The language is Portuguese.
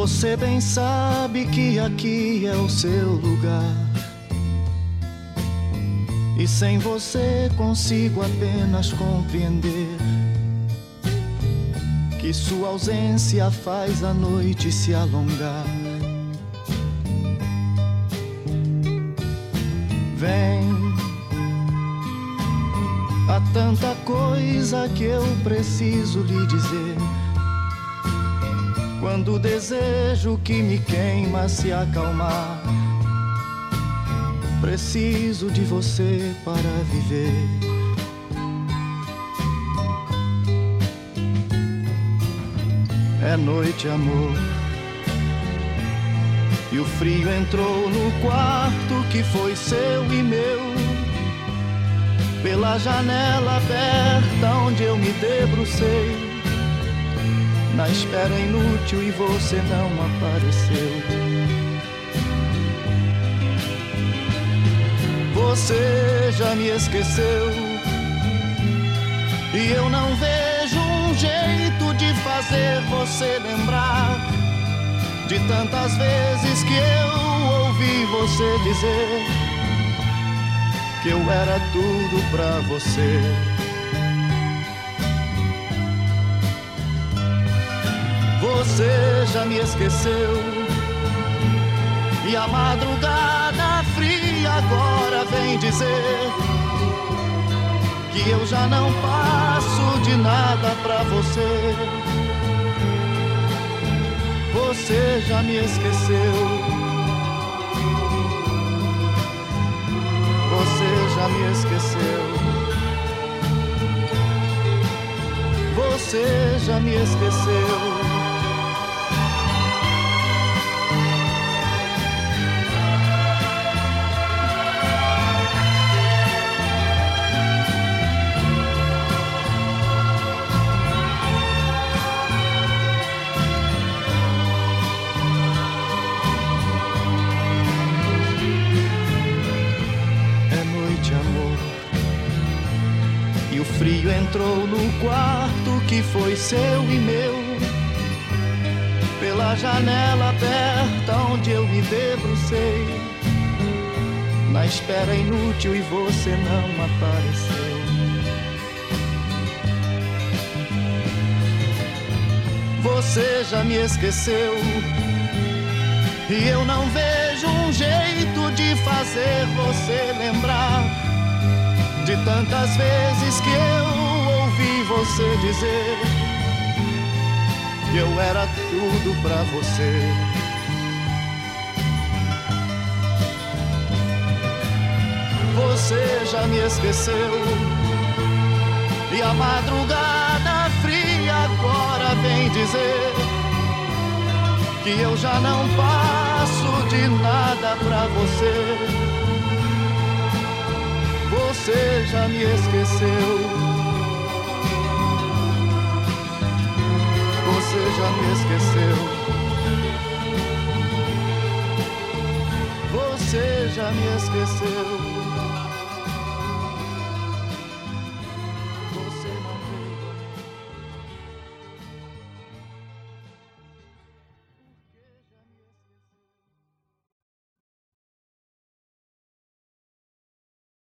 Você bem sabe que aqui é o seu lugar, e sem você consigo apenas compreender que sua ausência faz a noite se alongar. Vem, há tanta coisa que eu preciso lhe dizer. Quando o desejo que me queima se acalmar, preciso de você para viver. É noite, amor, e o frio entrou no quarto que foi seu e meu. Pela janela aberta onde eu me debrucei, na espera inútil, e você não apareceu. Você já me esqueceu, e eu não vejo um jeito de fazer você lembrar de tantas vezes que eu ouvi você dizer que eu era tudo pra você. Você já me esqueceu, e a madrugada fria agora vem dizer que eu já não passo de nada pra você. Você já me esqueceu, você já me esqueceu, você já me esqueceu. O frio entrou no quarto que foi seu e meu. Pela janela aberta onde eu me debrucei, na espera inútil, e você não apareceu. Você já me esqueceu, e eu não vejo um jeito de fazer você lembrar de tantas vezes que eu ouvi você dizer que eu era tudo pra você. Você já me esqueceu, e a madrugada fria agora vem dizer que eu já não passo de nada pra você. Você já me esqueceu, você já me esqueceu, você já me esqueceu.